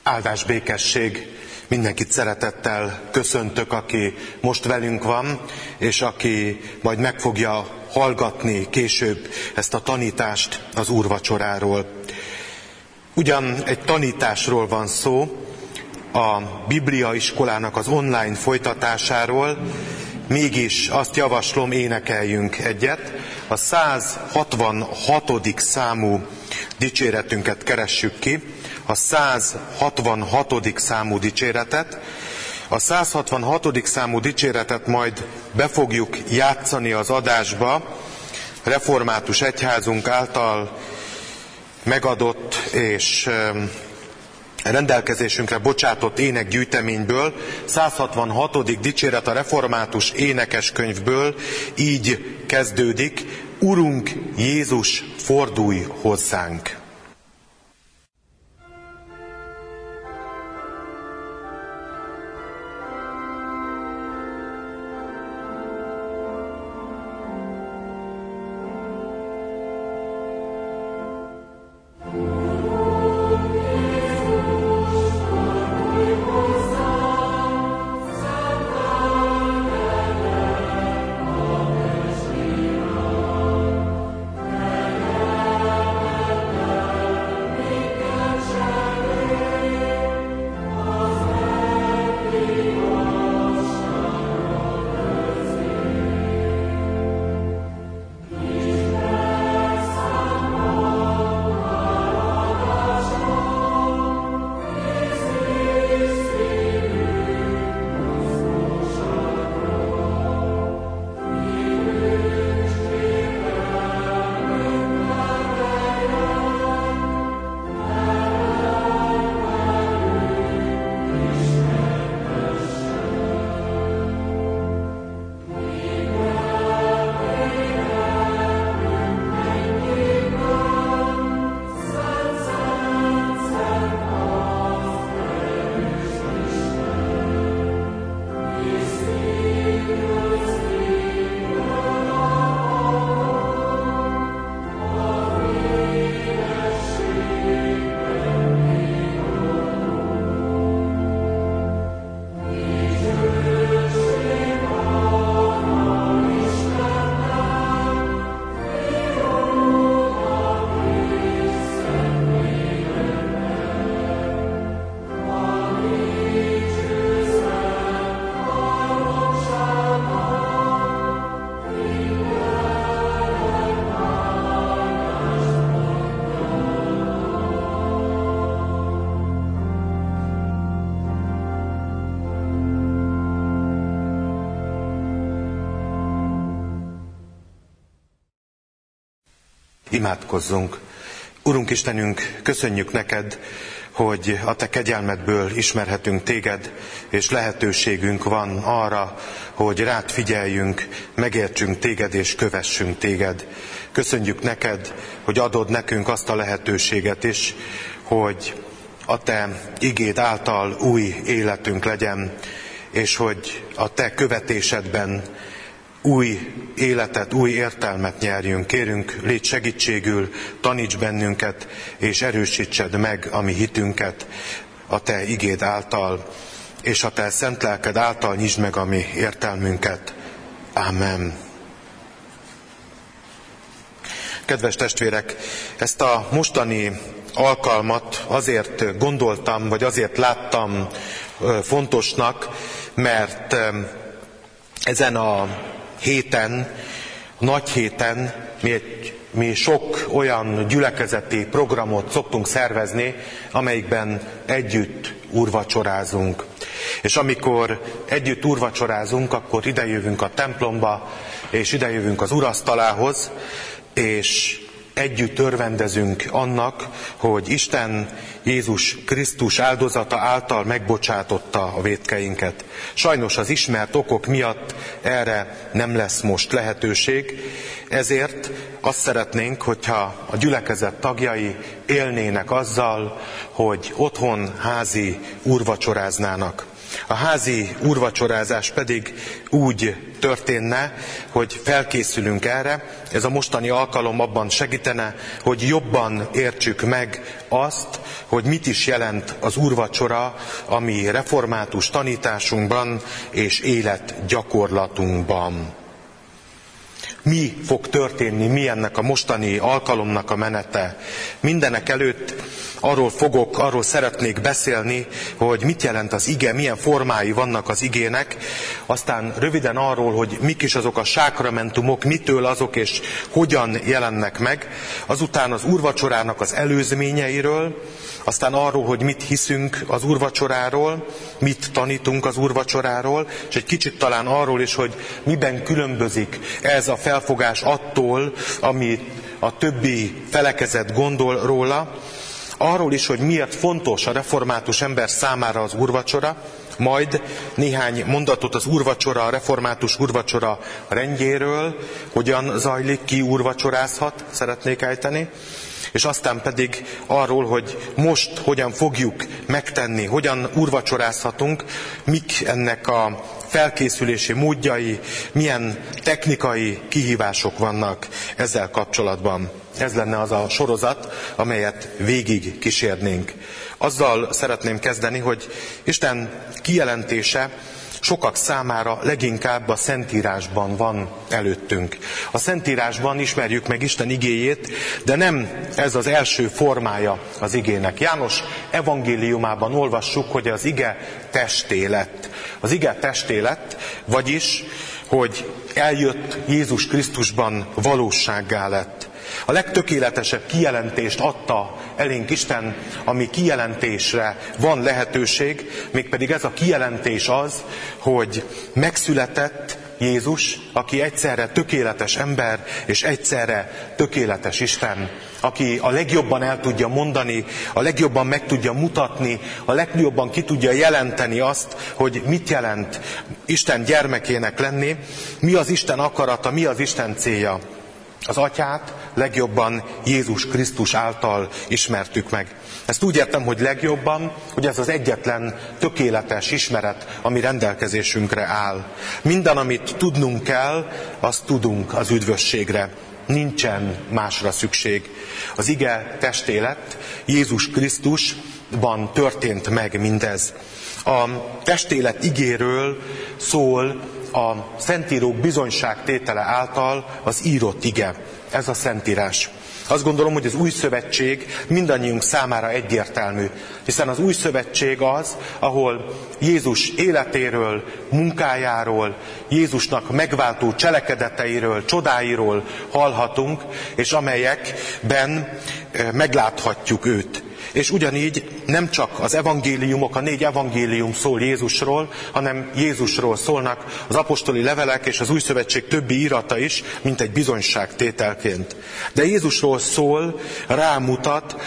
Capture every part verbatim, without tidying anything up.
Áldás, békesség! Mindenkit szeretettel köszöntök, aki most velünk van, és aki majd meg fogja hallgatni később ezt a tanítást az úrvacsoráról. Ugyan egy tanításról van szó, a Biblia iskolának az online folytatásáról, mégis azt javaslom, énekeljünk egyet. A száz hatvanhatodik számú dicséretünket keressük ki, a száz hatvanhatodik számú dicséretet. A száz hatvanhatodik számú dicséretet majd be fogjuk játszani az adásba, református egyházunk által megadott és rendelkezésünkre bocsátott énekgyűjteményből, száz hatvanhatodik dicséret a református énekeskönyvből így kezdődik: Urunk Jézus, fordulj hozzánk! Imádkozzunk! Urunk Istenünk, köszönjük neked, hogy a te kegyelmedből ismerhetünk téged, és lehetőségünk van arra, hogy rád figyeljünk, megértsünk téged és kövessünk téged. Köszönjük neked, hogy adod nekünk azt a lehetőséget is, hogy a te igéd által új életünk legyen, és hogy a te követésedben új életet, új értelmet nyerjünk. Kérünk, légy segítségül, taníts bennünket, és erősítsed meg a mi hitünket a te igéd által, és a te szent lelked által nyisd meg a mi értelmünket. Ámen. Kedves testvérek, ezt a mostani alkalmat azért gondoltam, vagy azért láttam fontosnak, mert ezen a héten, a nagy héten mi, egy, mi sok olyan gyülekezeti programot szoktunk szervezni, amelyikben együtt úrvacsorázunk. És amikor együtt úrvacsorázunk, akkor idejövünk a templomba, és idejövünk az urasztalához, és együtt örvendezünk annak, hogy Isten Jézus Krisztus áldozata által megbocsátotta a vétkeinket. Sajnos az ismert okok miatt erre nem lesz most lehetőség, ezért azt szeretnénk, hogyha a gyülekezet tagjai élnének azzal, hogy otthon házi úrvacsoráznának. A házi úrvacsorázás pedig úgy történne, hogy felkészülünk erre. Ez a mostani alkalom abban segítene, hogy jobban értsük meg azt, hogy mit is jelent az úrvacsora a mi református tanításunkban és életgyakorlatunkban. Mi fog történni, mi ennek a mostani alkalomnak a menete? Mindenek előtt arról fogok, arról szeretnék beszélni, hogy mit jelent az ige, milyen formái vannak az igének, aztán röviden arról, hogy mik is azok a sákramentumok, mitől azok és hogyan jelennek meg, azután az úrvacsorának az előzményeiről, aztán arról, hogy mit hiszünk az úrvacsoráról, mit tanítunk az úrvacsoráról, és egy kicsit talán arról is, hogy miben különbözik ez a felfogás attól, amit a többi felekezet gondol róla, arról is, hogy miért fontos a református ember számára az úrvacsora, majd néhány mondatot az úrvacsora, a református úrvacsora rendjéről, hogyan zajlik, ki úrvacsorázhat, szeretnék ejteni, és aztán pedig arról, hogy most hogyan fogjuk megtenni, hogyan úrvacsorázhatunk, mik ennek a felkészülési módjai, milyen technikai kihívások vannak ezzel kapcsolatban. Ez lenne az a sorozat, amelyet végig kísérnénk. Azzal szeretném kezdeni, hogy Isten kijelentése sokak számára leginkább a Szentírásban van előttünk. A Szentírásban ismerjük meg Isten igéjét, de nem ez az első formája az igének. János evangéliumában olvassuk, hogy az ige testé lett. Az ige testé lett, vagyis, hogy eljött Jézus Krisztusban, valósággá lett. A legtökéletesebb kijelentést adta elénk Isten, ami kijelentésre van lehetőség, mégpedig ez a kijelentés az, hogy megszületett Jézus, aki egyszerre tökéletes ember, és egyszerre tökéletes Isten, aki a legjobban el tudja mondani, a legjobban meg tudja mutatni, a legjobban ki tudja jelenteni azt, hogy mit jelent Isten gyermekének lenni, mi az Isten akarata, mi az Isten célja. Az Atyát legjobban Jézus Krisztus által ismertük meg. Ezt úgy értem, hogy legjobban, hogy ez az egyetlen tökéletes ismeret, ami rendelkezésünkre áll. Minden, amit tudnunk kell, azt tudunk az üdvösségre. Nincsen másra szükség. Az ige testé lett, Jézus Krisztusban történt meg mindez. A testélet igéről szól a Szentírók bizonyságtétele által az írott ige. Ez a Szentírás. Azt gondolom, hogy az új szövetség mindannyiunk számára egyértelmű, hiszen az új szövetség az, ahol Jézus életéről, munkájáról, Jézusnak megváltó cselekedeteiről, csodáiról hallhatunk, és amelyekben megláthatjuk őt. És ugyanígy nem csak az evangéliumok, a négy evangélium szól Jézusról, hanem Jézusról szólnak az apostoli levelek és az új szövetség többi írata is, mint egy bizonyságtételként. De Jézusról szól, rámutat,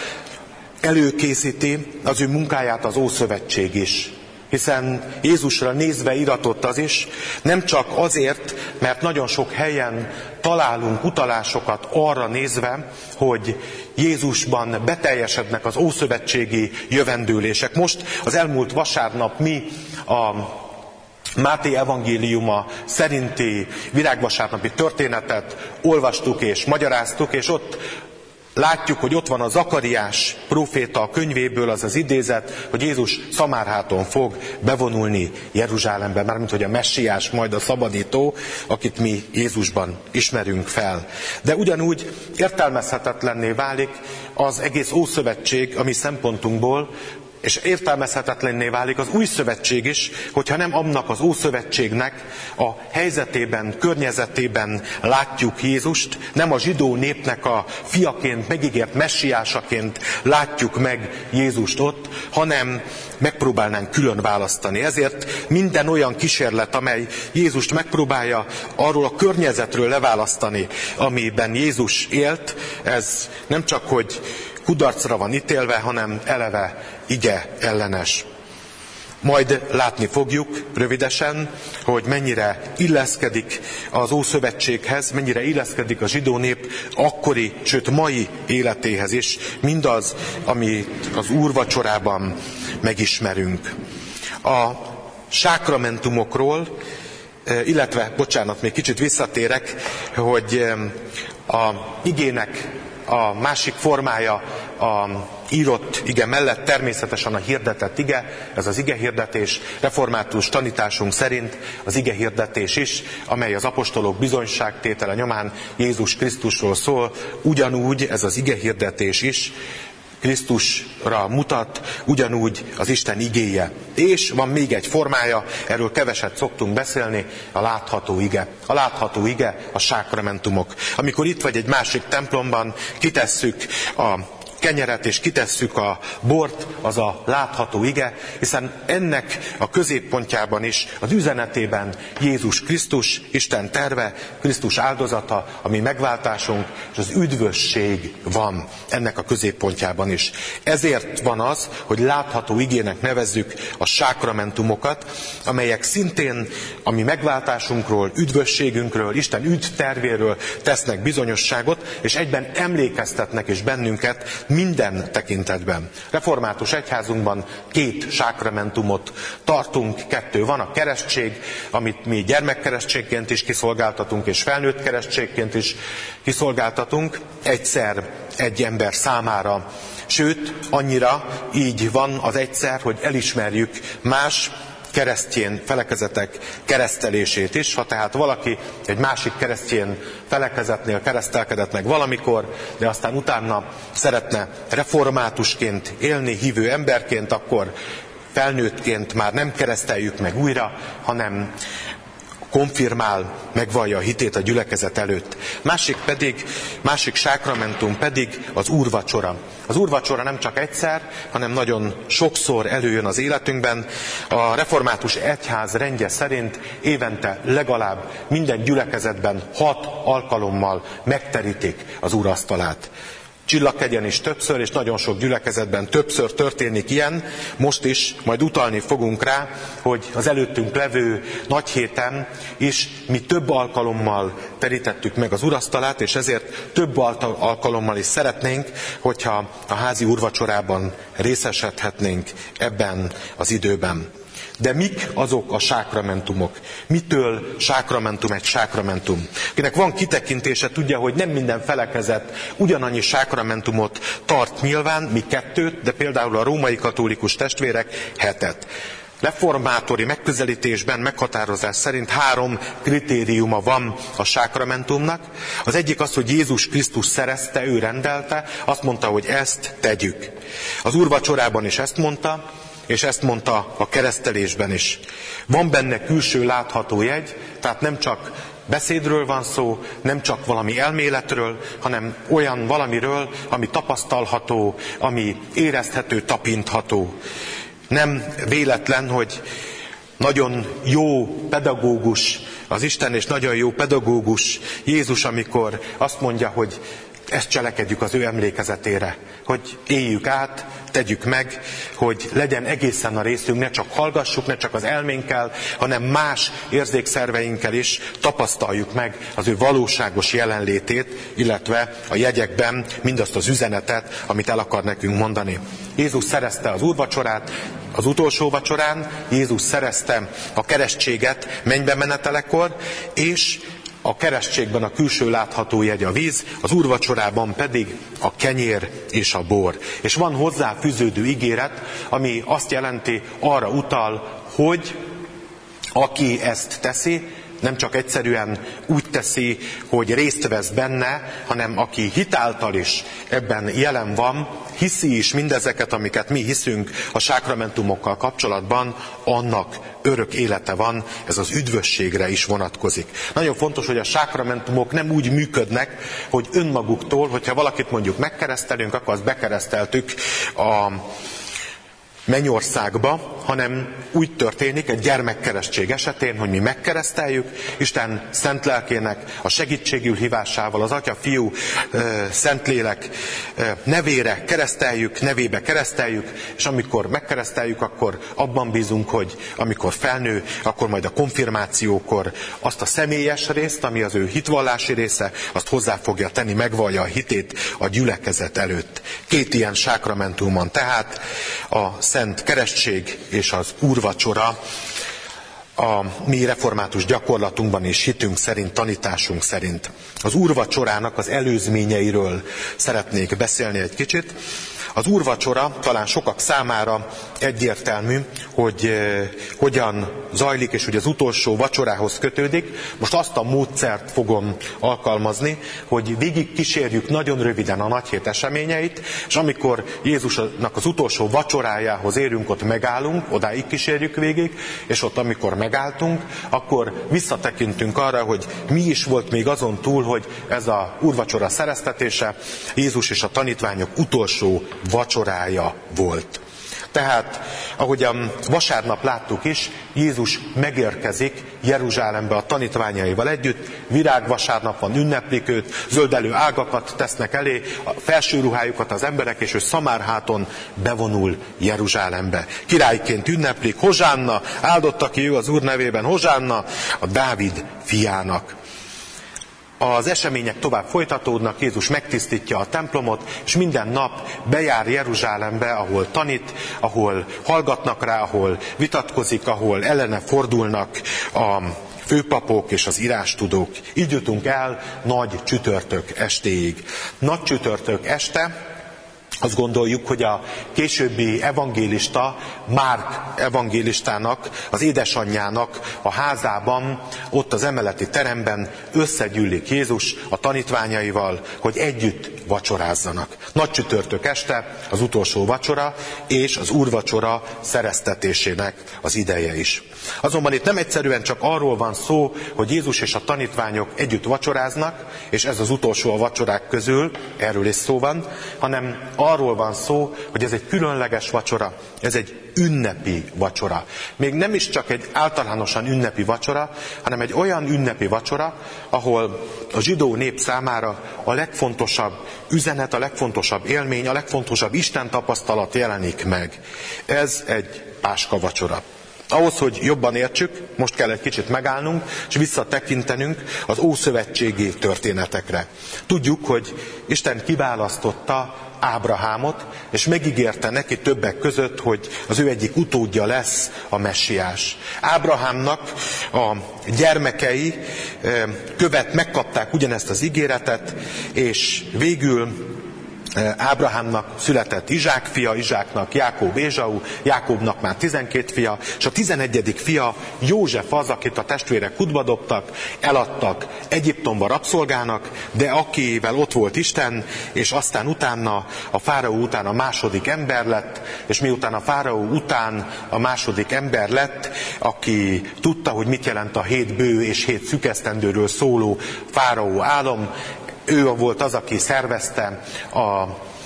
előkészíti az ő munkáját az Ószövetség is. Hiszen Jézusra nézve iratott az is, nem csak azért, mert nagyon sok helyen találunk utalásokat arra nézve, hogy Jézusban beteljesednek az ószövetségi jövendőlések. Most az elmúlt vasárnap mi a Máté evangéliuma szerinti virágvasárnapi történetet olvastuk és magyaráztuk, és ott látjuk, hogy ott van a Zakariás próféta könyvéből az az idézet, hogy Jézus Szamárháton fog bevonulni Jeruzsálembe, mármint hogy a messiás, majd a szabadító, akit mi Jézusban ismerünk fel. De ugyanúgy értelmezhetetlenné válik az egész Ószövetség a mi szempontunkból, és értelmezhetetlenné válik az új szövetség is, hogyha nem annak az Ószövetségnek a helyzetében, környezetében látjuk Jézust, nem a zsidó népnek a fiaként, megígért messiásaként látjuk meg Jézust ott, hanem megpróbálnánk külön választani. Ezért minden olyan kísérlet, amely Jézust megpróbálja arról a környezetről leválasztani, amiben Jézus élt, ez nem csak, hogy kudarcra van ítélve, hanem eleve ige ellenes. Majd látni fogjuk rövidesen, hogy mennyire illeszkedik az Ószövetséghez, mennyire illeszkedik a zsidó nép akkori, sőt mai életéhez is, mindaz, amit az úrvacsorában megismerünk. A sákramentumokról, illetve, bocsánat, még kicsit visszatérek, hogy a igének a másik formája a írott ige mellett természetesen a hirdetett ige, ez az igehirdetés, református tanításunk szerint az igehirdetés is, amely az apostolok bizonyságtétele nyomán Jézus Krisztusról szól, ugyanúgy ez az igehirdetés is Krisztusra mutat, ugyanúgy az Isten igéje. És van még egy formája, erről keveset szoktunk beszélni, a látható ige. A látható ige a sákramentumok. Amikor itt vagy egy másik templomban, kitesszük a kenyeret és kitesszük a bort, az a látható ige, hiszen ennek a középpontjában is, az üzenetében Jézus Krisztus, Isten terve, Krisztus áldozata, a mi megváltásunk, és az üdvösség van ennek a középpontjában is. Ezért van az, hogy látható igének nevezzük a sákramentumokat, amelyek szintén a mi megváltásunkról, üdvösségünkről, Isten üdv tervéről tesznek bizonyosságot, és egyben emlékeztetnek is bennünket minden tekintetben. Református egyházunkban két sákramentumot tartunk, kettő van, a keresztség, amit mi gyermekkeresztségként is kiszolgáltatunk, és felnőtt keresztségként is kiszolgáltatunk, egyszer egy ember számára. Sőt, annyira így van az egyszer, hogy elismerjük más keresztjén felekezetek keresztelését is. Ha tehát valaki egy másik keresztjén felekezetnél keresztelkedett meg valamikor, de aztán utána szeretne reformátusként élni, hívő emberként, akkor felnőttként már nem kereszteljük meg újra, hanem konfirmál, megvallja a hitét a gyülekezet előtt. Másik pedig, másik sákramentum pedig az úrvacsora. Az úrvacsora nem csak egyszer, hanem nagyon sokszor előjön az életünkben. A református egyház rendje szerint évente legalább minden gyülekezetben hat alkalommal megterítik az úrasztalát. Csillagkegyen is többször, és nagyon sok gyülekezetben többször történik ilyen. Most is, majd utalni fogunk rá, hogy az előttünk levő nagy héten is mi több alkalommal terítettük meg az úrasztalát, és ezért több alkalommal is szeretnénk, hogyha a házi úrvacsorában részesedhetnénk ebben az időben. De mik azok a sákramentumok? Mitől sákramentum egy sákramentum? Akinek van kitekintése, tudja, hogy nem minden felekezet ugyanannyi sákramentumot tart nyilván, mi kettőt, de például a római katolikus testvérek hetet. Reformátori megközelítésben, meghatározás szerint három kritériuma van a sákramentumnak. Az egyik az, hogy Jézus Krisztus szerezte, ő rendelte, azt mondta, hogy ezt tegyük. Az úrvacsorában is ezt mondta, és ezt mondta a keresztelésben is. Van benne külső látható jegy, tehát nem csak beszédről van szó, nem csak valami elméletről, hanem olyan valamiről, ami tapasztalható, ami érezhető, tapintható. Nem véletlen, hogy nagyon jó pedagógus az Isten, és nagyon jó pedagógus Jézus, amikor azt mondja, hogy ezt cselekedjük az ő emlékezetére, hogy éljük át, tegyük meg, hogy legyen egészen a részünk, ne csak hallgassuk, ne csak az elménkkel, hanem más érzékszerveinkkel is tapasztaljuk meg az ő valóságos jelenlétét, illetve a jegyekben mindazt az üzenetet, amit el akar nekünk mondani. Jézus szerezte az úrvacsorát, az utolsó vacsorán, Jézus szerezte a keresztséget mennybe menetelekor, és a keresztségben a külső látható jegy a víz, az úrvacsorában pedig a kenyér és a bor. És van hozzá fűződő ígéret, ami azt jelenti, arra utal, hogy aki ezt teszi, nem csak egyszerűen úgy teszi, hogy részt vesz benne, hanem aki hitáltal is ebben jelen van, hiszi is mindezeket, amiket mi hiszünk a sákramentumokkal kapcsolatban, annak örök élete van, ez az üdvösségre is vonatkozik. Nagyon fontos, hogy a sákramentumok nem úgy működnek, hogy önmaguktól, hogyha valakit mondjuk megkeresztelünk, akkor azt bekereszteltük a mennyországba, hanem úgy történik egy gyermekkeresztség esetén, hogy mi megkereszteljük, Isten szent lelkének a segítségül hívásával, az Atya, Fiú, Szentlélek nevére kereszteljük, nevébe kereszteljük, és amikor megkereszteljük, akkor abban bízunk, hogy amikor felnő, akkor majd a konfirmációkor azt a személyes részt, ami az ő hitvallási része, azt hozzá fogja tenni, megvallja a hitét a gyülekezet előtt. Két ilyen sákramentum van tehát, a Szent Keresztség és az úrvacsora, a mi református gyakorlatunkban és hitünk szerint, tanításunk szerint. Az úrvacsorának az előzményeiről szeretnék beszélni egy kicsit. Az úrvacsora talán sokak számára egyértelmű, hogy eh, hogyan zajlik, és hogy az utolsó vacsorához kötődik. Most azt a módszert fogom alkalmazni, hogy végig kísérjük nagyon röviden a nagyhét eseményeit, és amikor Jézusnak az utolsó vacsorájához érünk, ott megállunk, odáig kísérjük végig, és ott amikor megálltunk, akkor visszatekintünk arra, hogy mi is volt még azon túl, hogy ez a úrvacsora szereztetése Jézus és a tanítványok utolsó vacsorája volt. Tehát, ahogyan vasárnap láttuk is, Jézus megérkezik Jeruzsálembe a tanítványaival együtt, virágvasárnap van, ünneplik őt, zöldelő ágakat tesznek elé, a felső ruhájukat az emberek, és ő szamárháton bevonul Jeruzsálembe. Királyként ünneplik, Hozsánna, áldott aki ő az Úr nevében, Hozsánna, a Dávid fiának. Az események tovább folytatódnak, Jézus megtisztítja a templomot, és minden nap bejár Jeruzsálembe, ahol tanít, ahol hallgatnak rá, ahol vitatkozik, ahol ellene fordulnak a főpapok és az írástudók. Így jutunk el nagy csütörtök estéig. Nagy csütörtök este, azt gondoljuk, hogy a későbbi evangélista, Márk evangélistának, az édesanyjának a házában, ott az emeleti teremben összegyűlik Jézus a tanítványaival, hogy együtt vacsorázzanak. Nagy csütörtök este az utolsó vacsora, és az úrvacsora szereztetésének az ideje is. Azonban itt nem egyszerűen csak arról van szó, hogy Jézus és a tanítványok együtt vacsoráznak, és ez az utolsó a vacsorák közül, erről is szó van, hanem arról van szó, hogy ez egy különleges vacsora, ez egy ünnepi vacsora. Még nem is csak egy általánosan ünnepi vacsora, hanem egy olyan ünnepi vacsora, ahol a zsidó nép számára a legfontosabb üzenet, a legfontosabb élmény, a legfontosabb Isten tapasztalat jelenik meg. Ez egy Páska vacsora. Ahhoz, hogy jobban értsük, most kell egy kicsit megállnunk, és visszatekintenünk az ószövetségi történetekre. Tudjuk, hogy Isten kiválasztotta Ábrahámot, és megígérte neki többek között, hogy az ő egyik utódja lesz a messiás. Ábrahámnak a gyermekei követ megkapták ugyanezt az ígéretet, és végül Ábrahámnak született Izsák fia, Izsáknak Jákob Ézsau, Jákobnak már tizenkét fia, és a tizenegyedik fia József az, akit a testvérek kútba dobtak, eladtak Egyiptomba rabszolgának, de akivel ott volt Isten, és aztán utána, a fáraó után a második ember lett, és miután a fáraó után a második ember lett, aki tudta, hogy mit jelent a hét bő és hét szükesztendőről szóló fáraó álom, ő volt az, aki szervezte a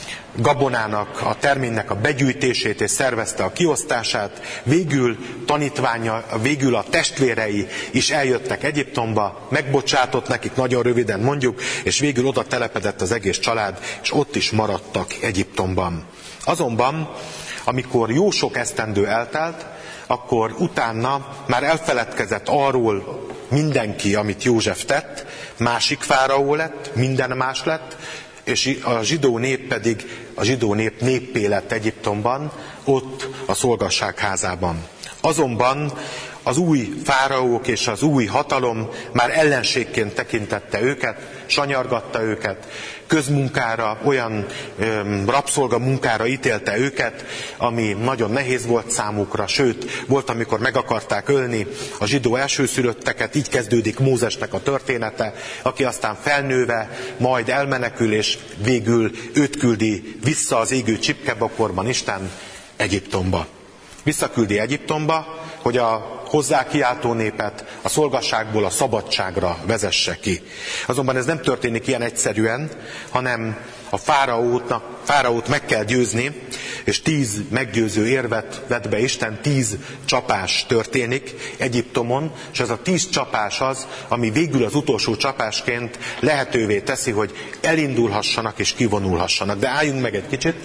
gabonának, a terménynek a begyűjtését, és szervezte a kiosztását. Végül tanítványa, végül a testvérei is eljöttek Egyiptomba, megbocsátott nekik, nagyon röviden mondjuk, és végül oda telepedett az egész család, és ott is maradtak Egyiptomban. Azonban, amikor jó sok esztendő eltelt, akkor utána már elfeledkezett arról mindenki, amit József tett, másik fáraó lett, minden más lett, és a zsidó nép pedig a zsidó nép néppé lett Egyiptomban, ott a szolgasság házában. Azonban az új fáraók és az új hatalom már ellenségként tekintette őket, sanyargatta őket, közmunkára, olyan öm, rabszolgamunkára ítélte őket, ami nagyon nehéz volt számukra, sőt, volt, amikor meg akarták ölni a zsidó elsőszülötteket, így kezdődik Mózesnek a története, aki aztán felnőve majd elmenekül, és végül őt küldi vissza az égő csipkebokorban Isten Egyiptomba. Visszaküldi Egyiptomba, hogy a hozzá kiáltó népet a szolgasságból a szabadságra vezesse ki. Azonban ez nem történik ilyen egyszerűen, hanem a fáraótnak, fáraót meg kell győzni, és tíz meggyőző érvet vet be Isten, tíz csapás történik Egyiptomon, és ez a tíz csapás az, ami végül az utolsó csapásként lehetővé teszi, hogy elindulhassanak és kivonulhassanak. De álljunk meg egy kicsit.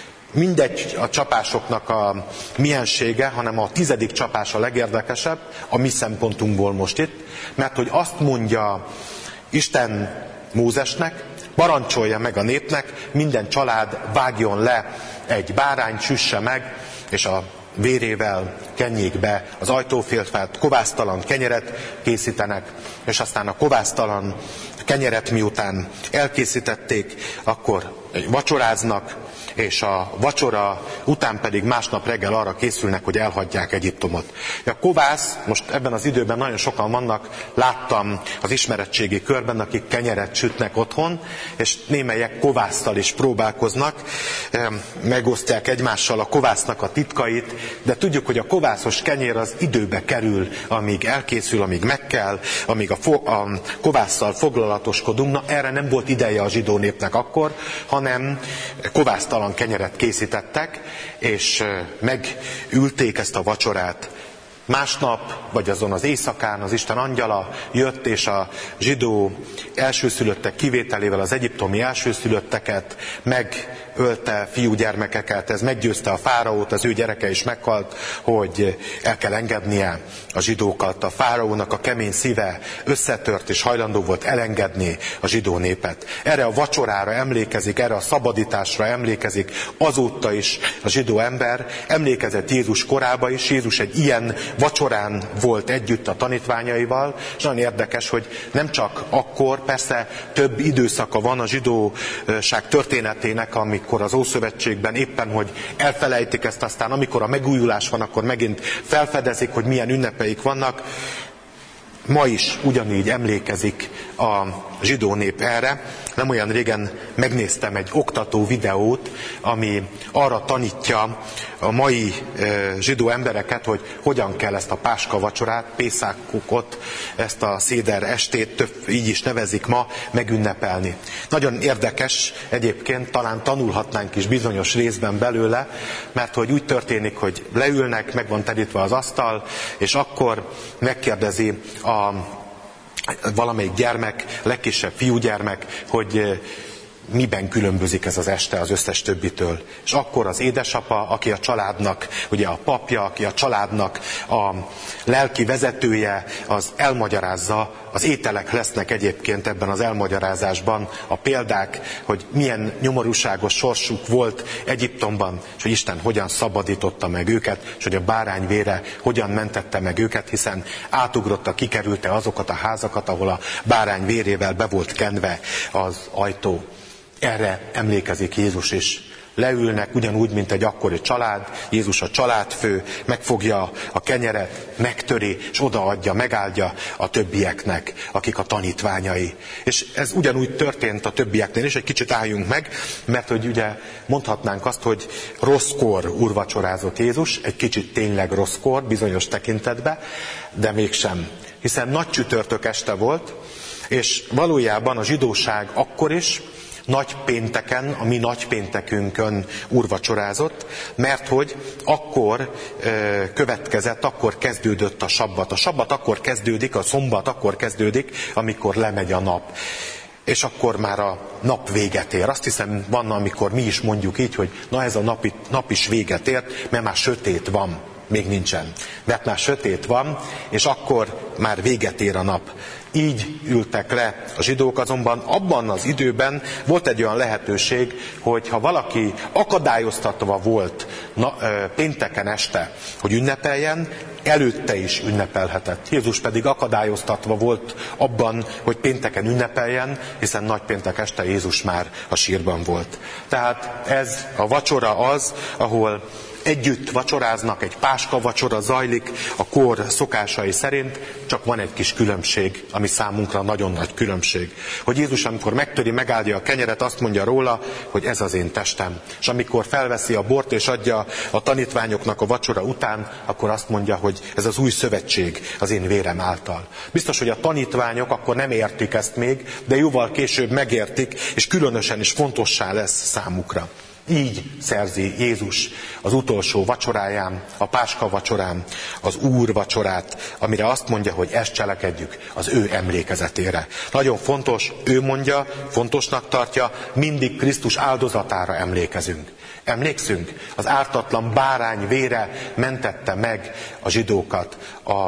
Mindegy a csapásoknak a miensége, hanem a tizedik csapás a legérdekesebb, a mi szempontunkból most itt, mert hogy azt mondja Isten Mózesnek, parancsolja meg a népnek, minden család vágjon le egy bárányt, süsse meg, és a vérével kenjék be az ajtófélfát, kovásztalan kenyeret készítenek, és aztán a kovásztalan kenyeret miután elkészítették, akkor vacsoráznak, és a vacsora után pedig másnap reggel arra készülnek, hogy elhagyják Egyiptomot. A kovász, most ebben az időben nagyon sokan vannak, láttam az ismeretségi körben, akik kenyeret sütnek otthon, és némelyek kovásszal is próbálkoznak, megosztják egymással a kovásznak a titkait, de tudjuk, hogy a kovászos kenyér az időbe kerül, amíg elkészül, amíg meg kell, amíg a, fo- a kovásszal foglalatoskodunk. Na, erre nem volt ideje a zsidó népnek akkor, hanem kovásztalan kenyeret készítettek, és megülték ezt a vacsorát. Másnap, vagy azon az éjszakán az Isten angyala jött, és a zsidó elsőszülöttek kivételével az egyiptomi elsőszülötteket megölte, fiúgyermekeket, ez meggyőzte a fáraót, az ő gyereke is meghalt, hogy el kell engednie a zsidókat. A fáraónak a kemény szíve összetört, és hajlandó volt elengedni a zsidó népet. Erre a vacsorára emlékezik, erre a szabadításra emlékezik azóta is a zsidó ember, emlékezett Jézus korába is. Jézus egy ilyen vacsorán volt együtt a tanítványaival, és nagyon érdekes, hogy nem csak akkor, persze több időszaka van a zsidóság történetének, amikor az Ószövetségben éppen, hogy elfelejtik ezt, aztán amikor a megújulás van, akkor megint felfedezik, hogy milyen ünnepeik vannak. Ma is ugyanígy emlékezik a zsidó nép erre. Nem olyan régen megnéztem egy oktató videót, ami arra tanítja a mai zsidó embereket, hogy hogyan kell ezt a páska vacsorát, Pészákot, ezt a széder estét, több, így is nevezik ma, megünnepelni. Nagyon érdekes egyébként, talán tanulhatnánk is bizonyos részben belőle, mert hogy úgy történik, hogy leülnek, meg van terítve az asztal, és akkor megkérdezi a valamelyik gyermek, legkisebb fiúgyermek, hogy miben különbözik ez az este az összes többitől. És akkor az édesapa, aki a családnak, ugye a papja, aki a családnak a lelki vezetője, az elmagyarázza, az ételek lesznek egyébként ebben az elmagyarázásban a példák, hogy milyen nyomorúságos sorsuk volt Egyiptomban, és hogy Isten hogyan szabadította meg őket, és hogy a bárány vére hogyan mentette meg őket, hiszen átugrotta, kikerülte azokat a házakat, ahol a bárány vérével be volt kenve az ajtó. Erre emlékezik Jézus is. Leülnek ugyanúgy, mint egy akkori család, Jézus a családfő, megfogja a kenyeret, megtöri, és odaadja, megáldja a többieknek, akik a tanítványai. És ez ugyanúgy történt a többieknél is, egy kicsit álljunk meg, mert hogy ugye mondhatnánk azt, hogy rosszkor úrvacsorázott Jézus, egy kicsit tényleg rosszkor, bizonyos tekintetben, de mégsem. Hiszen nagy csütörtök este volt, és valójában a zsidóság akkor is, nagy pénteken, a mi nagy péntekünkön úrvacsorázott, mert hogy akkor ö, következett, akkor kezdődött a sabbat. A sabbat akkor kezdődik, a szombat akkor kezdődik, amikor lemegy a nap. És akkor már a nap véget ér. Azt hiszem, van, amikor mi is mondjuk így, hogy na ez a nap, nap is véget ért, mert már sötét van. Még nincsen. Mert már sötét van, és akkor már véget ér a nap. Így ültek le a zsidók, azonban abban az időben volt egy olyan lehetőség, hogy ha valaki akadályoztatva volt na, ö, pénteken este, hogy ünnepeljen, előtte is ünnepelhetett. Jézus pedig akadályoztatva volt abban, hogy pénteken ünnepeljen, hiszen nagypéntek este Jézus már a sírban volt. Tehát ez a vacsora az, ahol együtt vacsoráznak, egy páska vacsora zajlik a kor szokásai szerint, csak van egy kis különbség, ami számunkra nagyon nagy különbség. Hogy Jézus, amikor megtöri, megáldja a kenyeret, azt mondja róla, hogy ez az én testem. És amikor felveszi a bort és adja a tanítványoknak a vacsora után, akkor azt mondja, hogy ez az új szövetség az én vérem által. Biztos, hogy a tanítványok akkor nem értik ezt még, de jóval később megértik, és különösen is fontossá lesz számukra. Így szerzi Jézus az utolsó vacsoráján, a páska vacsorán, az Úr vacsorát, amire azt mondja, hogy ezt cselekedjük az ő emlékezetére. Nagyon fontos, ő mondja, fontosnak tartja, mindig Krisztus áldozatára emlékezünk. Emlékszünk? Az ártatlan bárány vére mentette meg a zsidókat a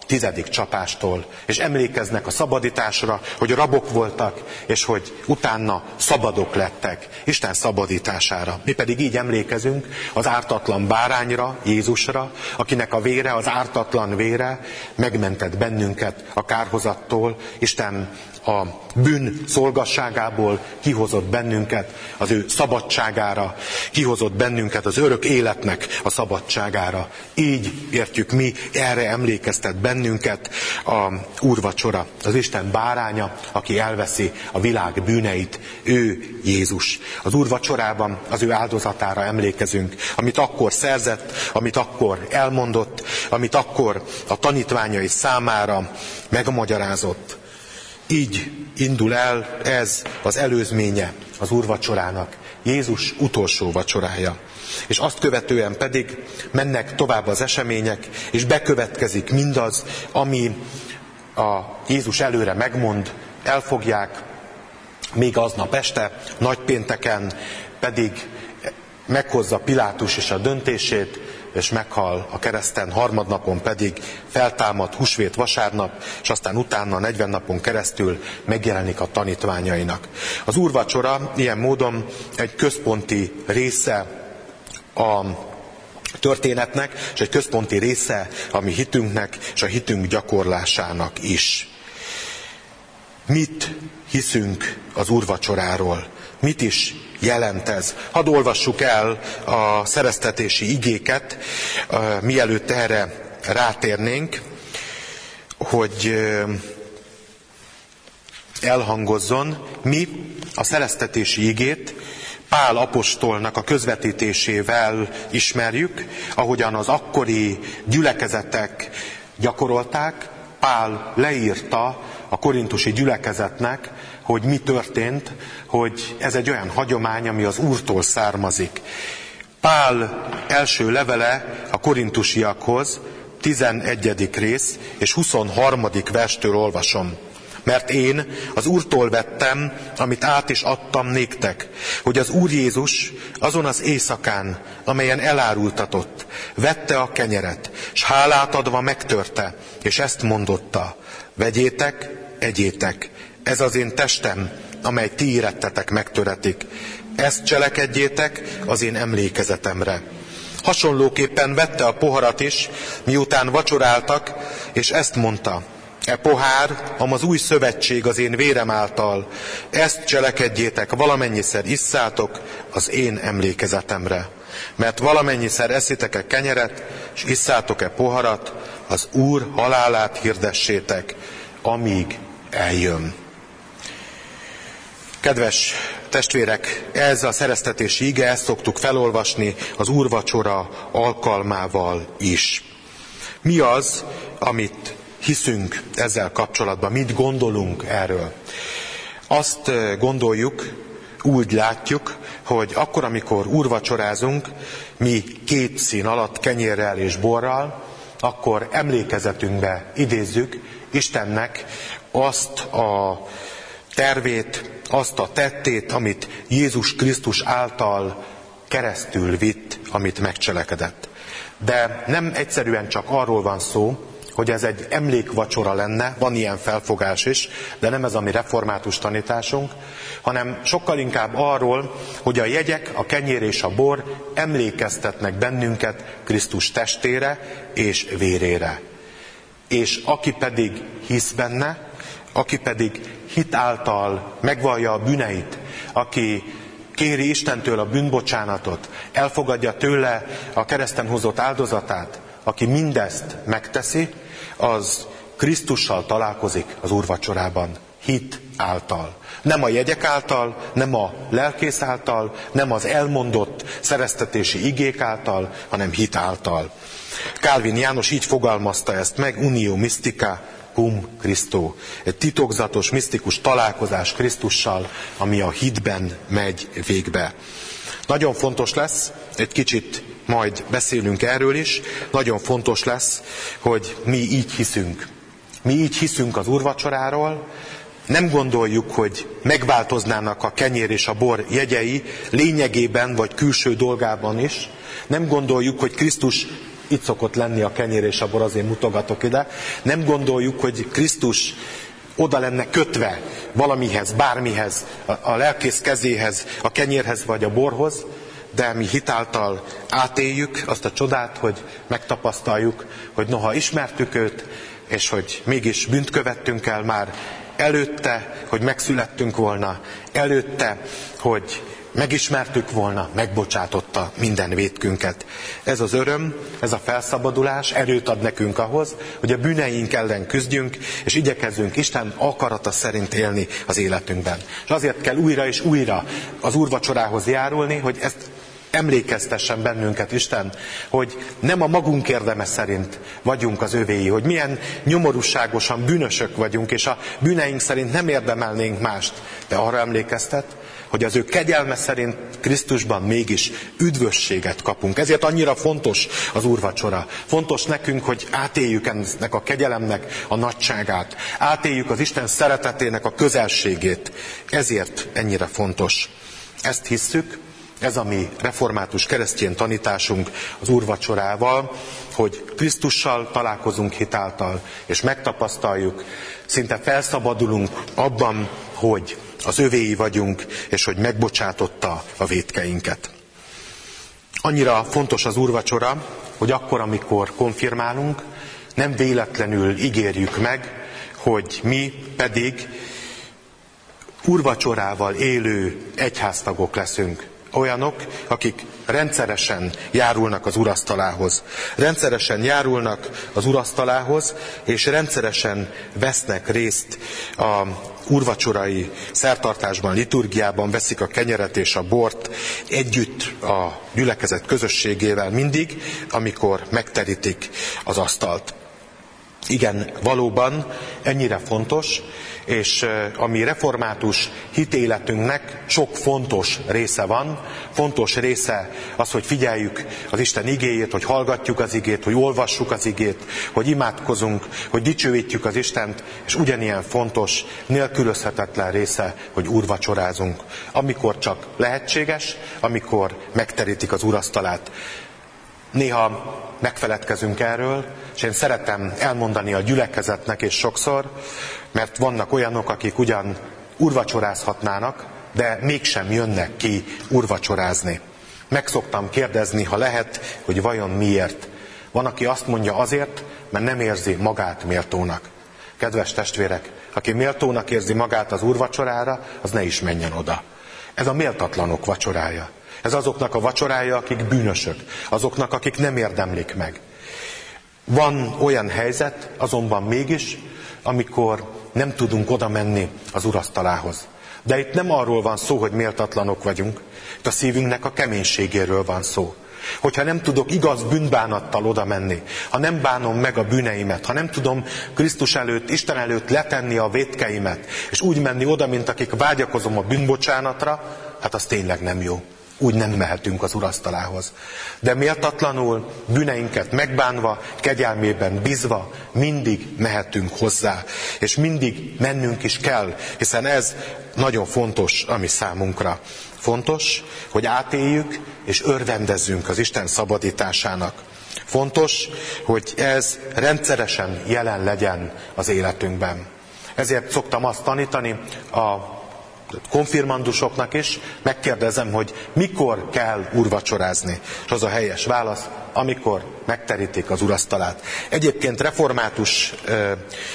tizedik csapástól, és emlékeznek a szabadításra, hogy rabok voltak, és hogy utána szabadok lettek Isten szabadítására. Mi pedig így emlékezünk az ártatlan bárányra, Jézusra, akinek a vére, az ártatlan vére megmentett bennünket a kárhozattól. Isten a bűn szolgasságából kihozott bennünket az ő szabadságára, kihozott bennünket az örök életnek a szabadságára. Így értjük mi, erre emlékeztet bennünket a úrvacsora. Az Isten báránya, aki elveszi a világ bűneit, ő Jézus. Az úrvacsorában az ő áldozatára emlékezünk, amit akkor szerzett, amit akkor elmondott, amit akkor a tanítványai számára megmagyarázott. Így indul el ez az előzménye az úrvacsorának, Jézus utolsó vacsorája. És azt követően pedig mennek tovább az események, és bekövetkezik mindaz, ami a Jézus előre megmond, elfogják, még aznap este, nagypénteken pedig meghozza Pilátus is a döntését, és meghal a kereszten, harmadnapon pedig feltámad húsvét vasárnap, és aztán utána negyven napon keresztül megjelenik a tanítványainak. Az úrvacsora ilyen módon egy központi része a történetnek, és egy központi része a mi hitünknek, és a hitünk gyakorlásának is. Mit hiszünk az úrvacsoráról? Mit is jelent ez? Hadd olvassuk el a szereztetési igéket, mielőtt erre rátérnénk, hogy elhangozzon. Mi a szereztetési igét Pál apostolnak a közvetítésével ismerjük, ahogyan az akkori gyülekezetek gyakorolták. Pál leírta a korintusi gyülekezetnek, hogy mi történt, hogy ez egy olyan hagyomány, ami az Úrtól származik. Pál első levele a korintusiakhoz, tizenegyedik rész és huszonharmadik verstől olvasom. Mert én az Úrtól vettem, amit át is adtam néktek, hogy az Úr Jézus azon az éjszakán, amelyen elárultatott, vette a kenyeret, s hálát adva megtörte, és ezt mondotta: vegyétek, egyétek, ez az én testem, amely ti érettetek megtöretik. Ezt cselekedjétek az én emlékezetemre. Hasonlóképpen vette a poharat is, miután vacsoráltak, és ezt mondta: e pohár, am az új szövetség az én vérem által, ezt cselekedjétek, valamennyiszer isszátok az én emlékezetemre. Mert valamennyiszer eszitek-e kenyeret, és isszátok-e poharat, az Úr halálát hirdessétek, amíg eljön. Kedves testvérek, ez a szereztetési ige, ezt szoktuk felolvasni az úrvacsora alkalmával is. Mi az, amit hiszünk ezzel kapcsolatban? Mit gondolunk erről? Azt gondoljuk, úgy látjuk, hogy akkor, amikor úrvacsorázunk, mi két szín alatt, kenyérrel és borral, akkor emlékezetünkbe idézzük Istennek azt a tervét, azt a tettét, amit Jézus Krisztus által keresztül vitt, amit megcselekedett. De nem egyszerűen csak arról van szó, hogy ez egy emlékvacsora lenne, van ilyen felfogás is, de nem ez a mi református tanításunk, hanem sokkal inkább arról, hogy a jegyek, a kenyér és a bor emlékeztetnek bennünket Krisztus testére és vérére. És aki pedig hisz benne, aki pedig hit által megvallja a bűneit, aki kéri Istentől a bűnbocsánatot, elfogadja tőle a kereszten hozott áldozatát, aki mindezt megteszi, az Krisztussal találkozik az úrvacsorában, hit által. Nem a jegyek által, nem a lelkész által, nem az elmondott szereztetési igék által, hanem hit által. Kálvin János így fogalmazta ezt meg: unio mystica cum Christo. Egy titokzatos, misztikus találkozás Krisztussal, ami a hitben megy végbe. Nagyon fontos lesz, egy kicsit majd beszélünk erről is, nagyon fontos lesz, hogy mi így hiszünk. Mi így hiszünk az úrvacsoráról, nem gondoljuk, hogy megváltoznának a kenyér és a bor jegyei lényegében vagy külső dolgában is. Nem gondoljuk, hogy Krisztus itt szokott lenni a kenyér és a bor, azért mutogatok ide. Nem gondoljuk, hogy Krisztus oda lenne kötve valamihez, bármihez, a, a lelkész kezéhez, a kenyérhez vagy a borhoz, de mi hitáltal átéljük azt a csodát, hogy megtapasztaljuk, hogy noha ismertük őt, és hogy mégis bűnt követtünk el már előtte, hogy megszülettünk volna, előtte, hogy megismertük volna, megbocsátotta minden vétkünket. Ez az öröm, ez a felszabadulás erőt ad nekünk ahhoz, hogy a bűneink ellen küzdjünk, és igyekezzünk Isten akarata szerint élni az életünkben. És azért kell újra és újra az úrvacsorához járulni, hogy ezt emlékeztessen bennünket Isten, hogy nem a magunk érdeme szerint vagyunk az övéi, hogy milyen nyomorúságosan bűnösök vagyunk, és a bűneink szerint nem érdemelnénk mást, de arra emlékeztet, hogy az ő kegyelme szerint Krisztusban mégis üdvösséget kapunk. Ezért annyira fontos az úrvacsora. Fontos nekünk, hogy átéljük ennek a kegyelemnek a nagyságát, átéljük az Isten szeretetének a közelségét. Ezért ennyire fontos. Ezt hisszük, ez a mi református keresztény tanításunk az úrvacsorával, hogy Krisztussal találkozunk hitáltal, és megtapasztaljuk, szinte felszabadulunk abban, hogy az övéi vagyunk, és hogy megbocsátotta a vétkeinket. Annyira fontos az úrvacsora, hogy akkor, amikor konfirmálunk, nem véletlenül ígérjük meg, hogy mi pedig úrvacsorával élő egyháztagok leszünk. Olyanok, akik rendszeresen járulnak az urasztalához. Rendszeresen járulnak az urasztalához, és rendszeresen vesznek részt a úrvacsorai szertartásban, liturgiában, veszik a kenyeret és a bort együtt a gyülekezet közösségével mindig, amikor megterítik az asztalt. Igen, valóban ennyire fontos, és a mi református hitéletünknek sok fontos része van. Fontos része az, hogy figyeljük az Isten igéjét, hogy hallgatjuk az igét, hogy olvassuk az igét, hogy imádkozunk, hogy dicsőítjük az Istent, és ugyanilyen fontos, nélkülözhetetlen része, hogy úrvacsorázunk. Amikor csak lehetséges, amikor megterítik az úrasztalát. Néha megfeledkezünk erről, és én szeretem elmondani a gyülekezetnek, és sokszor, mert vannak olyanok, akik ugyan úrvacsorázhatnának, de mégsem jönnek ki úrvacsorázni. Meg szoktam kérdezni, ha lehet, hogy vajon miért. Van, aki azt mondja azért, mert nem érzi magát méltónak. Kedves testvérek, aki méltónak érzi magát az úrvacsorára, az ne is menjen oda. Ez a méltatlanok vacsorája. Ez azoknak a vacsorája, akik bűnösök, azoknak, akik nem érdemlik meg. Van olyan helyzet, azonban mégis, amikor nem tudunk oda menni az urasztalához. De itt nem arról van szó, hogy méltatlanok vagyunk, itt a szívünknek a keménységéről van szó. Hogyha nem tudok igaz bűnbánattal oda menni, ha nem bánom meg a bűneimet, ha nem tudom Krisztus előtt, Isten előtt letenni a vétkeimet, és úgy menni oda, mint akik vágyakozom a bűnbocsánatra, hát az tényleg nem jó. Úgy nem mehetünk az urasztalához. De méltatlanul, bűneinket megbánva, kegyelmében bízva, mindig mehetünk hozzá. És mindig mennünk is kell, hiszen ez nagyon fontos a mi számunkra. Fontos, hogy átéljük és örvendezzünk az Isten szabadításának. Fontos, hogy ez rendszeresen jelen legyen az életünkben. Ezért szoktam azt tanítani a konfirmandusoknak is, megkérdezem, hogy mikor kell úrvacsorázni. És az a helyes válasz, amikor megterítik az urasztalát. Egyébként református eh,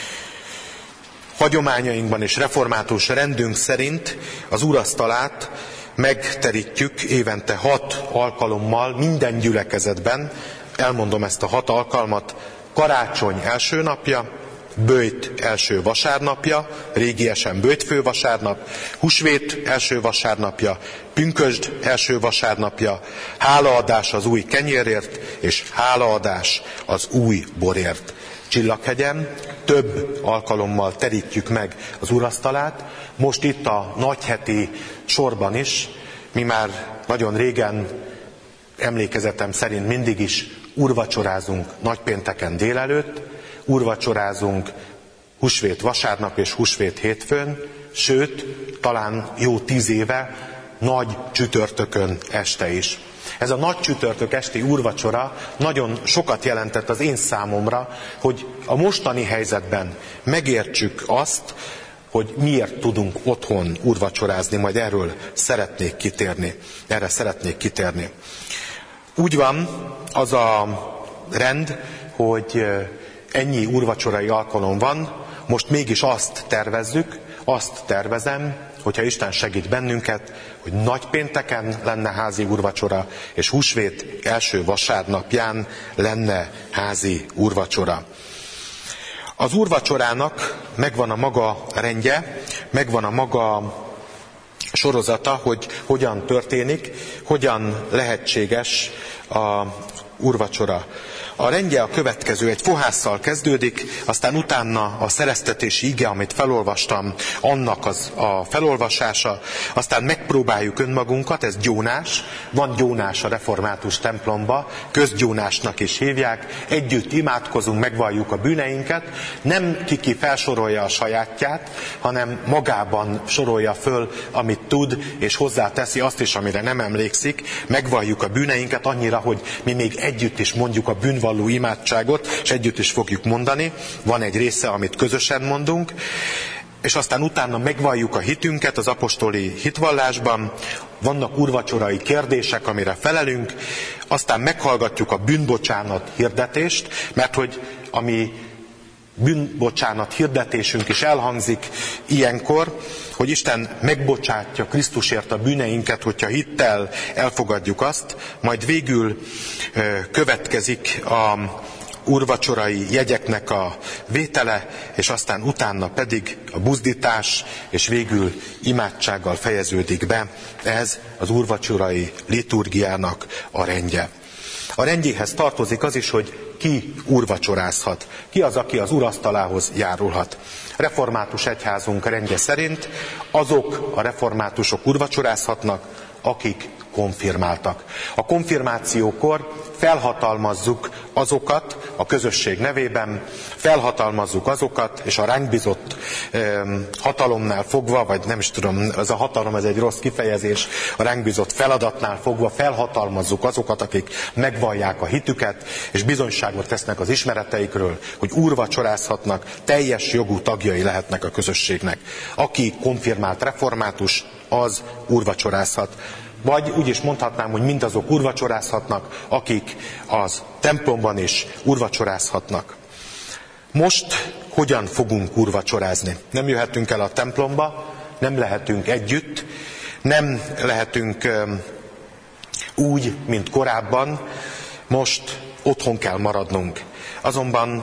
hagyományainkban és református rendünk szerint az urasztalát megterítjük évente hat alkalommal minden gyülekezetben. Elmondom ezt a hat alkalmat: karácsony első napja, böjt első vasárnapja, régiesen böjtfő vasárnap, húsvét első vasárnapja, pünkösd első vasárnapja, hálaadás az új kenyérért, és hálaadás az új borért. Csillaghegyen több alkalommal terítjük meg az urasztalát, most itt a nagyheti sorban is, mi már nagyon régen, emlékezetem szerint mindig is úrvacsorázunk nagypénteken délelőtt, úrvacsorázunk húsvét vasárnap és húsvét hétfőn, sőt, talán jó tíz éve nagy csütörtökön este is. Ez a nagy csütörtök esti úrvacsora nagyon sokat jelentett az én számomra, hogy a mostani helyzetben megértsük azt, hogy miért tudunk otthon úrvacsorázni, majd erről szeretnék kitérni. Erre szeretnék kitérni. Úgy van az a rend, hogy ennyi úrvacsorai alkalom van, most mégis azt tervezzük, azt tervezem, hogyha Isten segít bennünket, hogy nagypénteken lenne házi úrvacsora, és húsvét első vasárnapján lenne házi úrvacsora. Az úrvacsorának megvan a maga rendje, megvan a maga sorozata, hogy hogyan történik, hogyan lehetséges a úrvacsora. A rendje a következő, egy fohásszal kezdődik, aztán utána a szereztetési ige, amit felolvastam, annak az a felolvasása, aztán megpróbáljuk önmagunkat, ez gyónás, van gyónás a református templomba, közgyónásnak is hívják, együtt imádkozunk, megvalljuk a bűneinket, nem kiki felsorolja a sajátját, hanem magában sorolja föl, amit tud, és hozzáteszi azt is, amire nem emlékszik, megvalljuk a bűneinket annyira, hogy mi még együtt is mondjuk a bűnvalló imádságot, és együtt is fogjuk mondani. Van egy része, amit közösen mondunk, és aztán utána megvalljuk a hitünket az apostoli hitvallásban, vannak úrvacsorai kérdések, amire felelünk, aztán meghallgatjuk a bűnbocsánat hirdetést, mert hogy ami bűnbocsánat hirdetésünk is elhangzik ilyenkor, hogy Isten megbocsátja Krisztusért a bűneinket, hogyha hittel elfogadjuk azt, majd végül következik a úrvacsorai jegyeknek a vétele, és aztán utána pedig a buzdítás, és végül imádsággal fejeződik be. Ez az úrvacsorai liturgiának a rendje. A rendjéhez tartozik az is, hogy ki úrvacsorázhat. Ki az, aki az urasztalához járulhat. Református egyházunk rendje szerint azok a reformátusok úrvacsorázhatnak, akik konfirmáltak. A konfirmációkor felhatalmazzuk azokat a közösség nevében, felhatalmazzuk azokat, és a ránk bizott e, hatalomnál fogva, vagy nem is tudom, ez a hatalom, ez egy rossz kifejezés, a ránk bizott feladatnál fogva felhatalmazzuk azokat, akik megvallják a hitüket, és bizonyságot tesznek az ismereteikről, hogy úrvacsorázhatnak, teljes jogú tagjai lehetnek a közösségnek. Aki konfirmált református, az úrvacsorázhat. Vagy úgy is mondhatnám, hogy mindazok úrvacsorázhatnak, akik az templomban is úrvacsorázhatnak. Most hogyan fogunk úrvacsorázni? Nem jöhetünk el a templomba, nem lehetünk együtt, nem lehetünk úgy, mint korábban, most otthon kell maradnunk. Azonban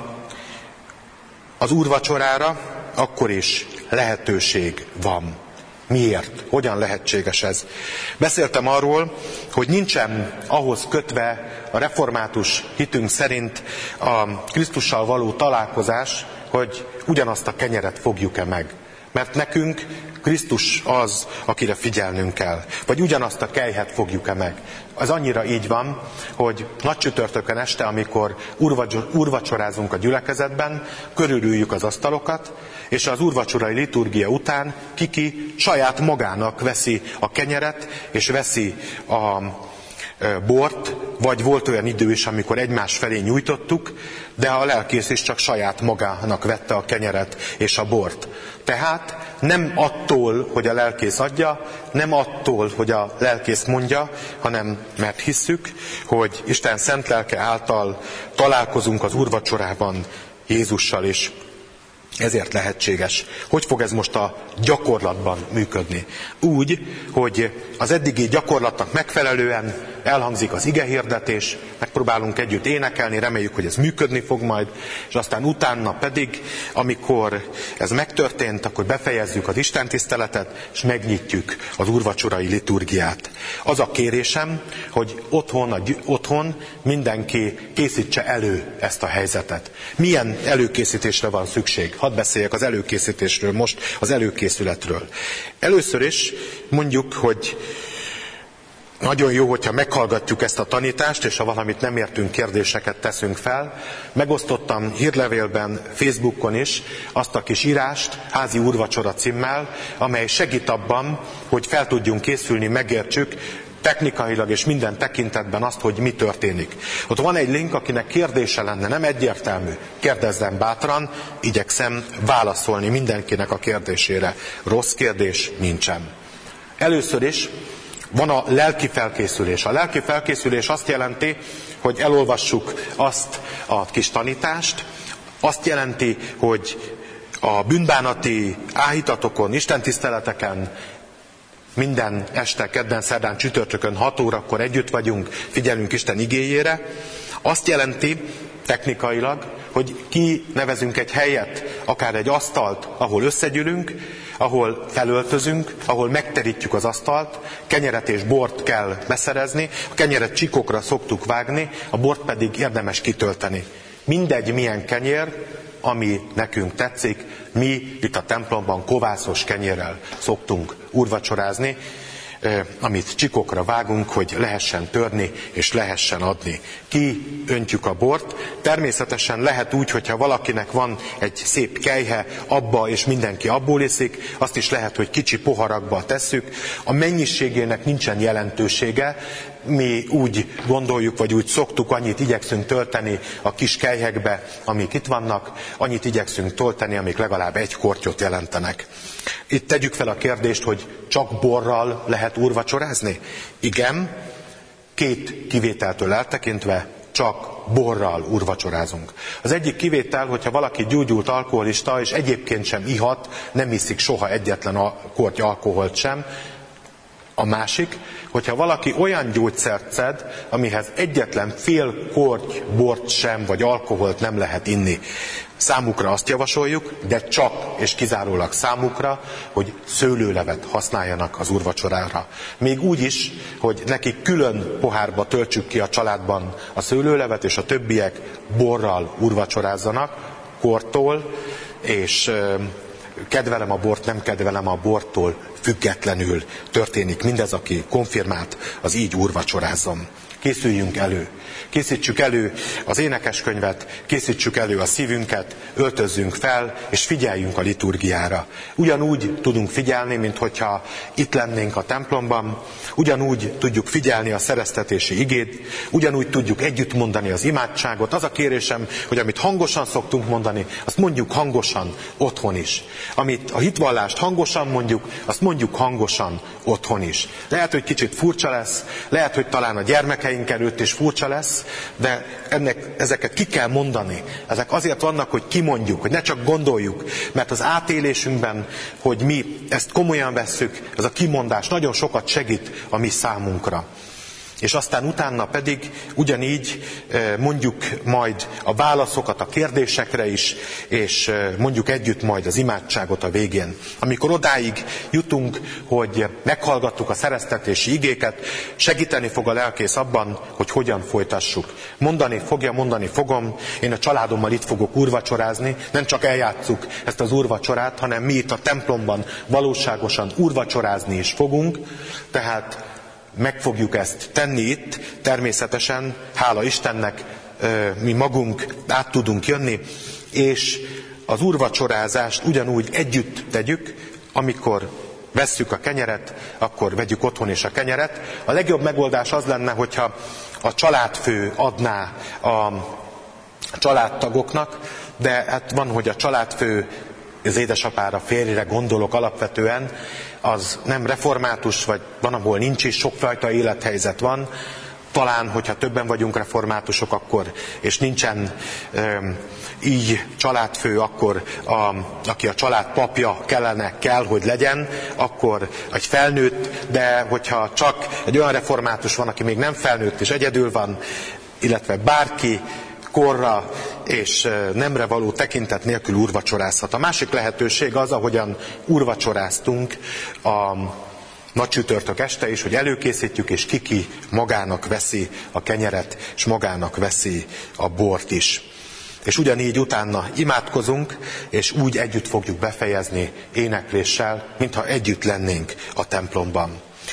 az úrvacsorára akkor is lehetőség van. Miért? Hogyan lehetséges ez? Beszéltem arról, hogy nincsen ahhoz kötve a református hitünk szerint a Krisztussal való találkozás, hogy ugyanazt a kenyeret fogjuk-e meg. Mert nekünk Krisztus az, akire figyelnünk kell. Vagy ugyanazt a kelyhet fogjuk-e meg. Az annyira így van, hogy nagy csütörtökön este, amikor úrvacsorázunk a gyülekezetben, körülüljük az asztalokat, és az úrvacsorai liturgia után kiki saját magának veszi a kenyeret, és veszi a bort, vagy volt olyan idő is, amikor egymás felé nyújtottuk, de a lelkész is csak saját magának vette a kenyeret és a bort. Tehát nem attól, hogy a lelkész adja, nem attól, hogy a lelkész mondja, hanem mert hisszük, hogy Isten szent lelke által találkozunk az úrvacsorában Jézussal is. Ezért lehetséges. Hogy fog ez most a gyakorlatban működni? Úgy, hogy az eddigi gyakorlatnak megfelelően elhangzik az igehirdetés, megpróbálunk együtt énekelni, reméljük, hogy ez működni fog majd, és aztán utána pedig, amikor ez megtörtént, akkor befejezzük az istentiszteletet, és megnyitjuk az úrvacsorai liturgiát. Az a kérésem, hogy otthon, otthon mindenki készítse elő ezt a helyzetet. Milyen előkészítésre van szükség? Hadd beszéljek az előkészítésről most, az előkészületről. Először is mondjuk, hogy nagyon jó, hogyha meghallgatjuk ezt a tanítást, és ha valamit nem értünk, kérdéseket teszünk fel. Megosztottam hírlevélben, Facebookon is azt a kis írást, házi úrvacsora címmel, amely segít abban, hogy fel tudjunk készülni, megértsük, technikailag és minden tekintetben azt, hogy mi történik. Ott van egy link, akinek kérdése lenne, nem egyértelmű. Kérdezzen bátran, igyekszem válaszolni mindenkinek a kérdésére. Rossz kérdés nincsen. Először is van a lelki felkészülés. A lelki felkészülés azt jelenti, hogy elolvassuk azt a kis tanítást, azt jelenti, hogy a bűnbánati áhítatokon, istentiszteleteken minden este, kedden, szerdán, csütörtökön hat órakor együtt vagyunk, figyelünk Isten igéjére. Azt jelenti technikailag, hogy kinevezünk egy helyet, akár egy asztalt, ahol összegyűlünk, ahol felöltözünk, ahol megterítjük az asztalt, kenyeret és bort kell beszerezni, a kenyeret csikokra szoktuk vágni, a bort pedig érdemes kitölteni. Mindegy milyen kenyér, ami nekünk tetszik, mi itt a templomban kovászos kenyérrel szoktunk úrvacsorázni, amit csikokra vágunk, hogy lehessen törni és lehessen adni. Ki öntjük a bort. Természetesen lehet úgy, hogyha valakinek van egy szép kelyhe, abba és mindenki abból iszik, azt is lehet, hogy kicsi poharakba tesszük. A mennyiségének nincsen jelentősége, mi úgy gondoljuk, vagy úgy szoktuk, annyit igyekszünk tölteni a kis kelyhekbe, amik itt vannak, annyit igyekszünk tölteni, amik legalább egy kortyot jelentenek. Itt tegyük fel a kérdést, hogy csak borral lehet úrvacsorázni? Igen, két kivételtől eltekintve csak borral úrvacsorázunk. Az egyik kivétel, hogyha valaki gyógyult alkoholista, és egyébként sem ihat, nem iszik soha egyetlen korty alkoholt sem. A másik, hogyha valaki olyan gyógyszert szed, amihez egyetlen fél korty bort sem, vagy alkoholt nem lehet inni. Számukra azt javasoljuk, de csak és kizárólag számukra, hogy szőlőlevet használjanak az úrvacsorára. Még úgy is, hogy nekik külön pohárba töltsük ki a családban a szőlőlevet, és a többiek borral úrvacsorázzanak, kortól, és kedvelem a bort, nem kedvelem a bortól függetlenül történik mindez, aki konfirmált, az így úrvacsorázzon. Készüljünk elő. Készítsük elő az énekeskönyvet, készítsük elő a szívünket, öltözzünk fel, és figyeljünk a liturgiára. Ugyanúgy tudunk figyelni, mint hogyha itt lennénk a templomban, ugyanúgy tudjuk figyelni a szereztetési igét, ugyanúgy tudjuk együtt mondani az imádságot. Az a kérésem, hogy amit hangosan szoktunk mondani, azt mondjuk hangosan otthon is. Amit a hitvallást hangosan mondjuk, azt mondjuk hangosan otthon is. Lehet, hogy kicsit furcsa lesz, lehet, hogy talán a gyermekeink előtt is furcsa lesz, de ennek, ezeket ki kell mondani. Ezek azért vannak, hogy kimondjuk, hogy ne csak gondoljuk, mert az átélésünkben, hogy mi ezt komolyan vesszük, ez a kimondás nagyon sokat segít a mi számunkra. És aztán utána pedig ugyanígy mondjuk majd a válaszokat a kérdésekre is, és mondjuk együtt majd az imádságot a végén. Amikor odáig jutunk, hogy meghallgattuk a szereztetési igéket, segíteni fog a lelkész abban, hogy hogyan folytassuk. Mondani fogja, mondani fogom, én a családommal itt fogok úrvacsorázni, nem csak eljátszuk ezt az úrvacsorát, hanem mi itt a templomban valóságosan úrvacsorázni is fogunk, tehát meg fogjuk ezt tenni itt, természetesen, hála Istennek, mi magunk át tudunk jönni, és az úrvacsorázást ugyanúgy együtt tegyük, amikor vesszük a kenyeret, akkor vegyük otthon is a kenyeret. A legjobb megoldás az lenne, hogyha a családfő adná a családtagoknak, de hát van, hogy a családfő, az édesapára, férjére gondolok alapvetően, az nem református, vagy van, ahol nincs is, sokfajta élethelyzet van. Talán, hogyha többen vagyunk reformátusok, akkor, és nincsen e, így családfő, akkor a, aki a család papja kellene, kell, hogy legyen, akkor egy felnőtt, de hogyha csak egy olyan református van, aki még nem felnőtt és egyedül van, illetve bárki korra és nemre való tekintet nélkül úrvacsorázhat. A másik lehetőség az, ahogyan úrvacsoráztunk a nagy csütörtök este is, hogy előkészítjük, és kiki magának veszi a kenyeret, és magának veszi a bort is. És ugyanígy utána imádkozunk, és úgy együtt fogjuk befejezni énekléssel, mintha együtt lennénk a templomban.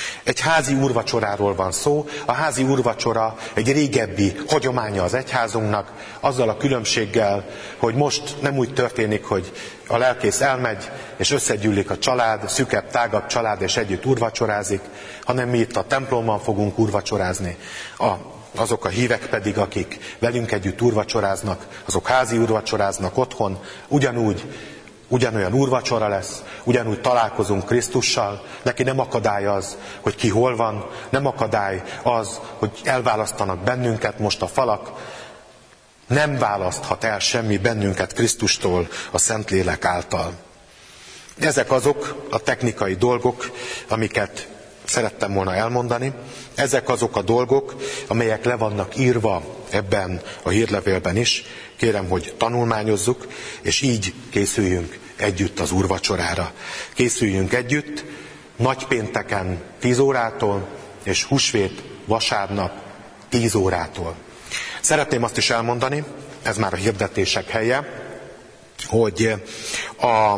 Egy házi úrvacsoráról van szó. A házi úrvacsora egy régebbi hagyománya az egyházunknak, azzal a különbséggel, hogy most nem úgy történik, hogy a lelkész elmegy, és összegyűlik a család, szükebb, tágabb család, és együtt úrvacsorázik, hanem mi itt a templomban fogunk úrvacsorázni. A, azok a hívek pedig, akik velünk együtt úrvacsoráznak, azok házi úrvacsoráznak otthon, ugyanúgy, ugyanolyan úrvacsora lesz, ugyanúgy találkozunk Krisztussal, neki nem akadály az, hogy ki hol van, nem akadály az, hogy elválasztanak bennünket most a falak, nem választhat el semmi bennünket Krisztustól a Szentlélek által. Ezek azok a technikai dolgok, amiket szerettem volna elmondani. Ezek azok a dolgok, amelyek le vannak írva ebben a hírlevélben is. Kérem, hogy tanulmányozzuk, és így készüljünk együtt az úrvacsorára. Készüljünk együtt nagypénteken tíz órától, és húsvét vasárnap tíz órától. Szeretném azt is elmondani, ez már a hirdetések helye, hogy a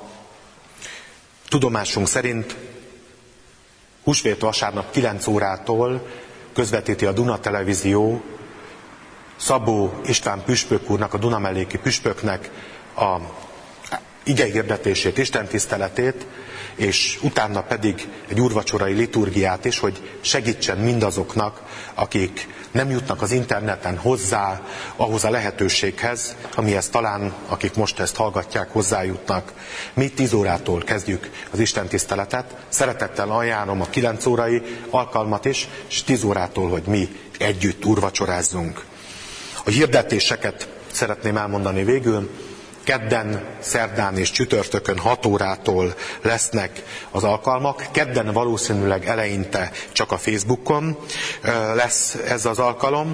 tudomásunk szerint húsvét vasárnap kilenc órától közvetíti a Duna Televízió Szabó István püspök úrnak, a Dunamelléki püspöknek a igehirdetését, istentiszteletét, és utána pedig egy úrvacsorai liturgiát is, hogy segítsen mindazoknak, akik nem jutnak az interneten hozzá, ahhoz a lehetőséghez, amihez talán, akik most ezt hallgatják, hozzájutnak. Mi tíz órától kezdjük az istentiszteletet. Szeretettel ajánlom a kilenc órai alkalmat is, és tíz órától, hogy mi együtt úrvacsorázzunk. A hirdetéseket szeretném elmondani végül. Kedden, szerdán és csütörtökön hat órától lesznek az alkalmak. Kedden valószínűleg eleinte csak a Facebookon lesz ez az alkalom.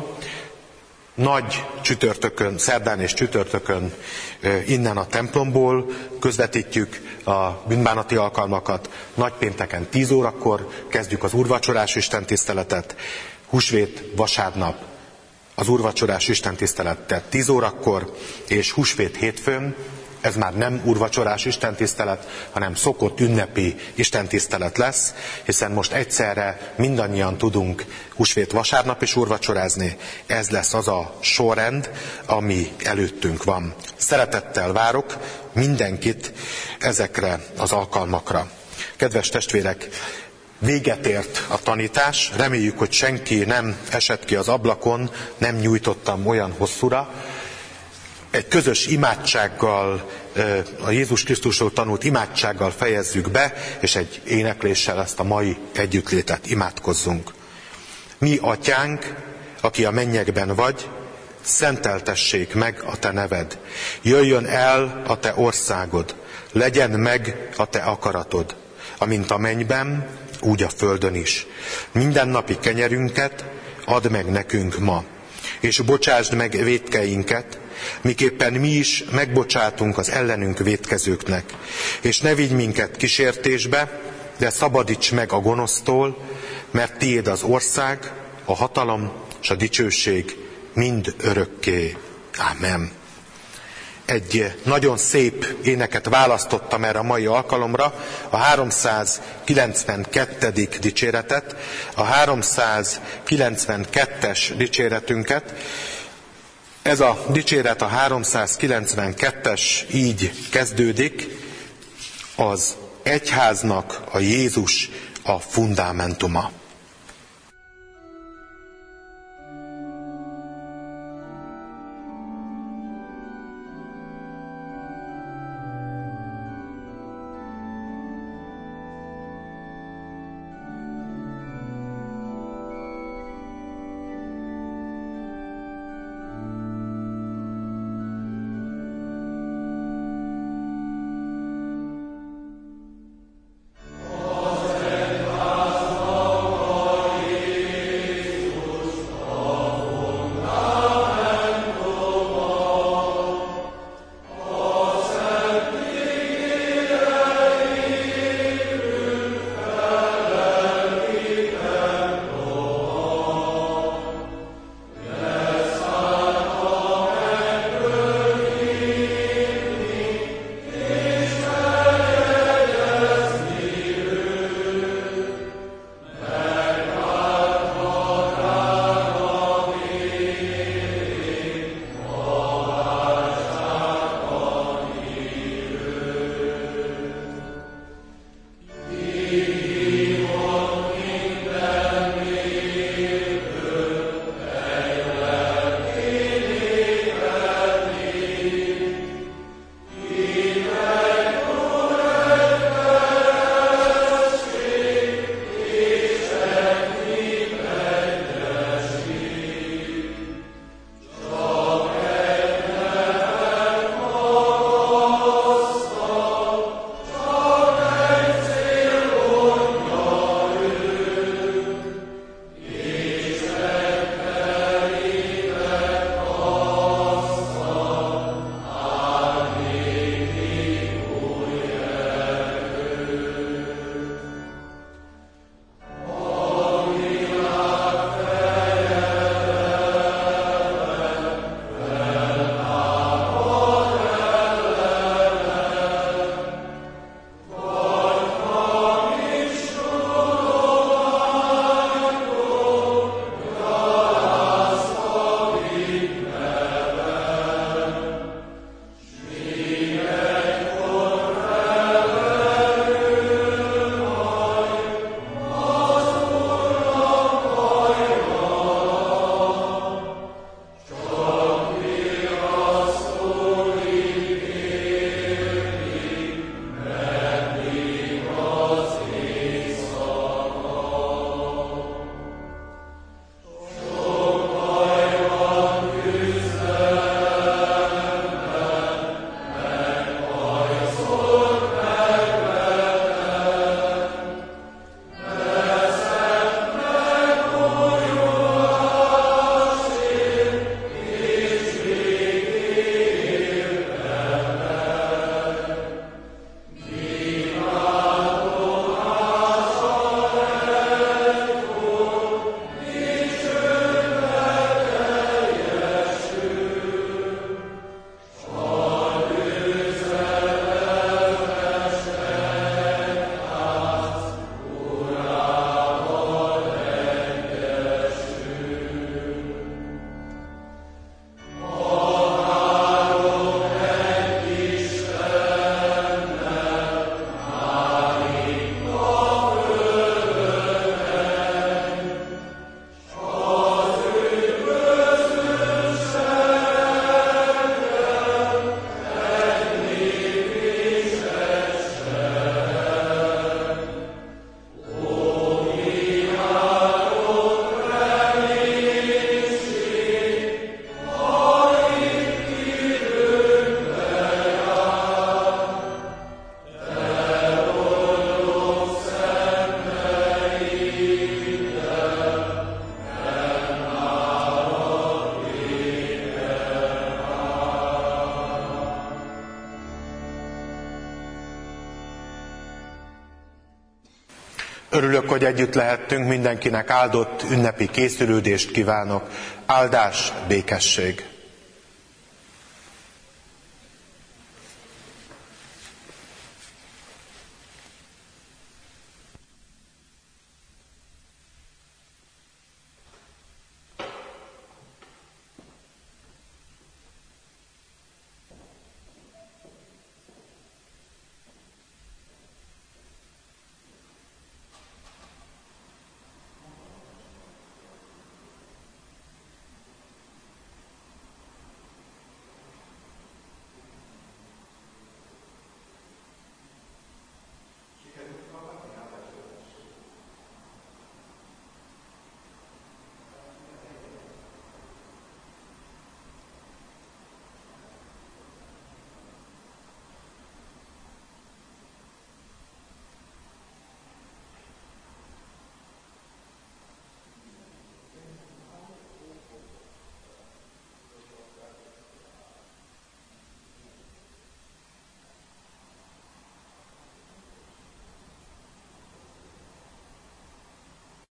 Nagy csütörtökön, szerdán és csütörtökön innen a templomból közvetítjük a bűnbánati alkalmakat. Nagypénteken tíz órakor kezdjük az úrvacsorás istentiszteletet. Húsvét vasárnap az úrvacsorás istentiszteletet tíz órakor, és húsvét hétfőn, ez már nem úrvacsorás istentisztelet, hanem szokott ünnepi istentisztelet lesz, hiszen most egyszerre mindannyian tudunk húsvét vasárnap is úrvacsorázni. Ez lesz az a sorrend, ami előttünk van. Szeretettel várok mindenkit ezekre az alkalmakra. Kedves testvérek, véget ért a tanítás, reméljük, hogy senki nem esett ki az ablakon, nem nyújtottam olyan hosszúra. Egy közös imádsággal, a Jézus Krisztusról tanult imádsággal fejezzük be, és egy énekléssel ezt a mai együttlétet imádkozzunk. Mi, Atyánk, aki a mennyekben vagy, szenteltessék meg a te neved. Jöjjön el a te országod, legyen meg a te akaratod, amint a mennyben, úgy a földön is. Mindennapi kenyerünket add meg nekünk ma, és bocsásd meg vétkeinket, miképpen mi is megbocsátunk az ellenünk vétkezőknek. És ne vigy minket kísértésbe, de szabadíts meg a gonosztól, mert tiéd az ország, a hatalom és a dicsőség mind örökké. Ámen. Egy nagyon szép éneket választottam erre a mai alkalomra, a háromszázkilencvenkettedik dicséretet, a háromszázkilencvenkettes dicséretünket. Ez a dicséret, a háromszázkilencvenkettes így kezdődik: az egyháznak a Jézus a fundamentuma. Oh Örülök, hogy együtt lehettünk, mindenkinek áldott ünnepi készülődést kívánok. Áldás, békesség!